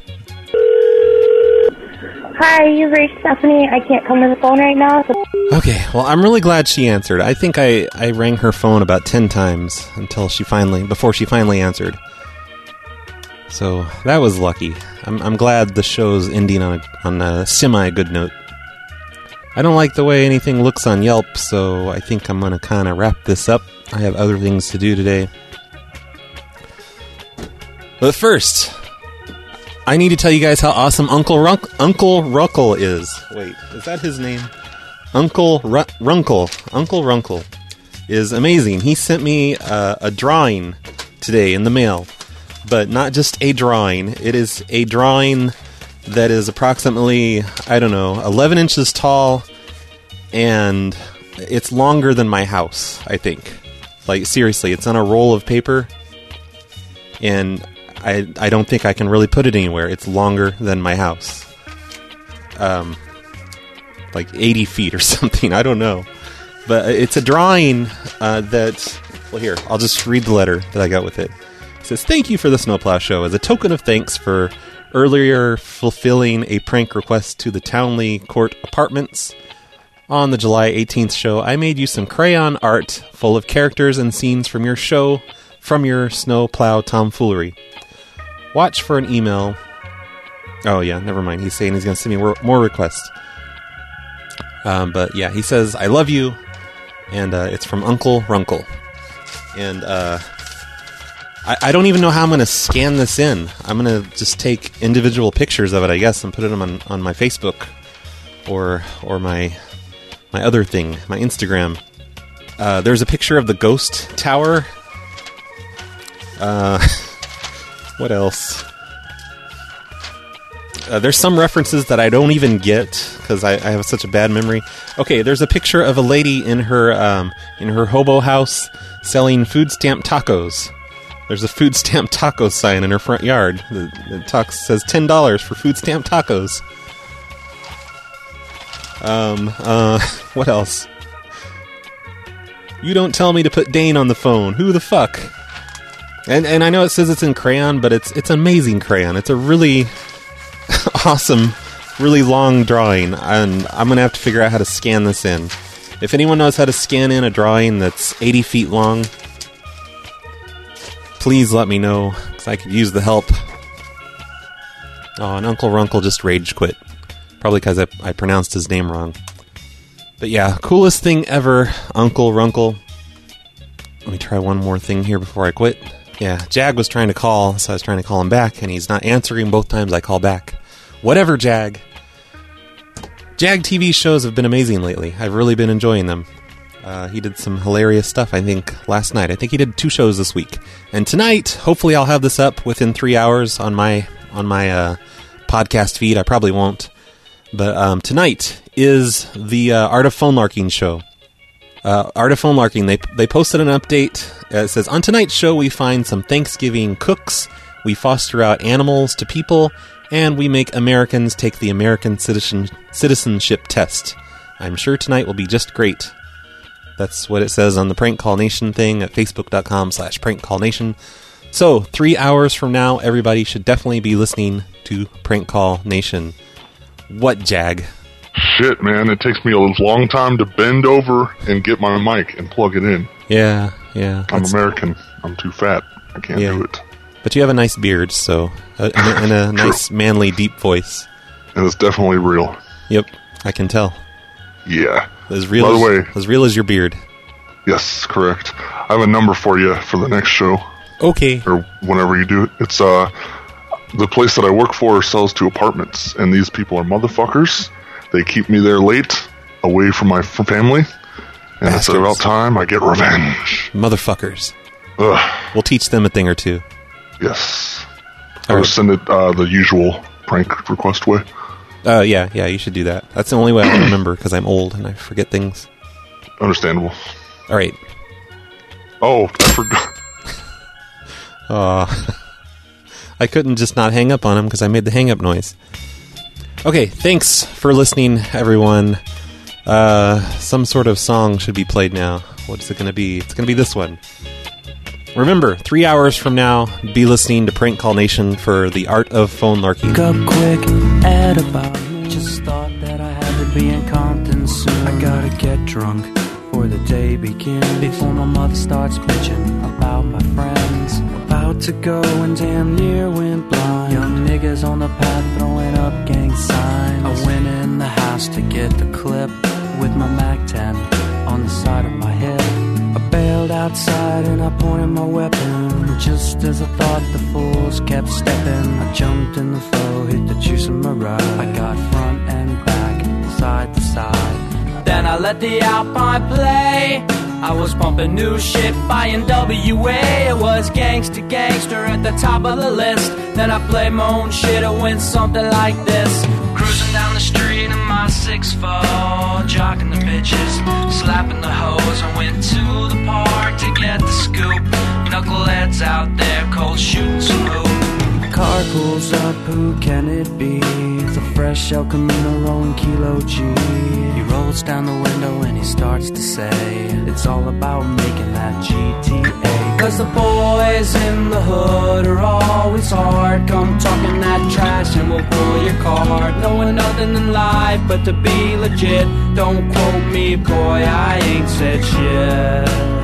Hi, you've reached Stephanie. I can't come to the phone right now. So Okay, well, I'm really glad she answered. I think I rang her phone about 10 times before she finally answered. So that was lucky. I'm glad the show's ending on a semi-good note. I don't like the way anything looks on Yelp, so I think I'm going to kind of wrap this up. I have other things to do today. But first, I need to tell you guys how awesome Uncle Runkle is. Wait, is that his name? Uncle Runkle. Uncle Runkle is amazing. He sent me a drawing today in the mail. But not just a drawing. It is a drawing that is approximately, 11 inches tall, and it's longer than my house, I think. Like, seriously, it's on a roll of paper, and I don't think I can really put it anywhere. It's longer than my house. Like 80 feet or something, I don't know. But it's a drawing that, well, here, I'll just read the letter that I got with it. It says, "Thank you for the Snowplow Show. As a token of thanks for earlier fulfilling a prank request to the Townley Court Apartments on the July 18th show, I made you some crayon art full of characters and scenes from your show, from your snowplow tomfoolery. Watch for an email." Oh, yeah, never mind. He's saying he's going to send me more requests. But, yeah, he says, "I love you," and it's from Uncle Runkle. And, I don't even know how I'm going to scan this in. I'm going to just take individual pictures of it, I guess, and put them on my Facebook or my other thing, my Instagram. There's a picture of the ghost tower. What else? There's some references that I don't even get because I have such a bad memory. Okay, there's a picture of a lady in her hobo house selling food stamp tacos. There's a food stamp taco sign in her front yard. The says $10 for food stamp tacos. What else? You don't tell me to put Dane on the phone. Who the fuck? And I know it says it's in crayon, but it's amazing crayon. It's a really awesome, really long drawing, and I'm going to have to figure out how to scan this in. If anyone knows how to scan in a drawing that's 80 feet long, please let me know, because I could use the help. Oh, and Uncle Runkle just rage quit. Probably because I pronounced his name wrong. But yeah, coolest thing ever, Uncle Runkle. Let me try one more thing here before I quit. Yeah, Jag was trying to call, so I was trying to call him back, and he's not answering both times I call back. Whatever, Jag. Jag TV shows have been amazing lately. I've really been enjoying them. He did some hilarious stuff, I think, last night. I think he did 2 shows this week. And tonight, hopefully I'll have this up within 3 hours on my podcast feed. I probably won't. But tonight is the Art of Phone Larking show. Art of Phone Larking, they posted an update. It says, "On tonight's show, we find some Thanksgiving cooks, we foster out animals to people, and we make Americans take the American citizenship test. I'm sure tonight will be just great." That's what it says on the Prank Call Nation thing at facebook.com/prankcallnation. So, 3 hours from now, everybody should definitely be listening to Prank Call Nation. What, Jag? Shit, man, it takes me a long time to bend over and get my mic and plug it in. Yeah. I'm American. I'm too fat. I can't do it. But you have a nice beard, so... and a nice, manly, deep voice. And it's definitely real. Yep, I can tell. Yeah. As real as your beard. Yes, correct. I have a number for you for the next show. Okay. Or whenever you do it. It's, the place that I work for sells 2 apartments, and these people are motherfuckers. They keep me there late, away from my family, and it's about time I get revenge. Motherfuckers. Ugh. We'll teach them a thing or two. Yes. I'll just send it the usual prank request way. Yeah, you should do that. That's the only way I remember, because I'm old and I forget things. Understandable. All right. Oh, I forgot. I couldn't just not hang up on him because I made the hang up noise. Okay, thanks for listening, everyone. Some sort of song should be played now. What's it going to be? It's going to be this one. Remember, 3 hours from now, be listening to Prank Call Nation for The Art of Phone Larking. Up quick, add about me. Just thought that I had to be in Compton soon. I gotta get drunk before the day begins. Before my mother starts bitching about my friends. About to go and damn near went blind. Young niggas on the path throwing up gang signs. I went in the house to get the clip with my MAC-10 on the side of my head. I bailed outside and I pointed my weapon. Just as I thought the fools kept stepping, I jumped in the flow, hit the juice in my ride. I got front and back, side to side. Then I let the Alpine play. I was pumping new shit by NWA. It was gangster at the top of the list. Then I played my own shit, it went something like this. Cruising down the street in my 6'4", jocking the bitches, slapping the hoes. I went to the park to get the scoop. Knuckleheads out there, cold shooting some hoop. Car pulls up, who can it be? It's a fresh El Camino rolling Kilo G. He rolls down the window and he starts to say, it's all about making that GTA. Cause the boys in the hood are always hard. Come talking that trash and we'll pull your card. Knowing nothing in life but to be legit. Don't quote me, boy, I ain't said shit.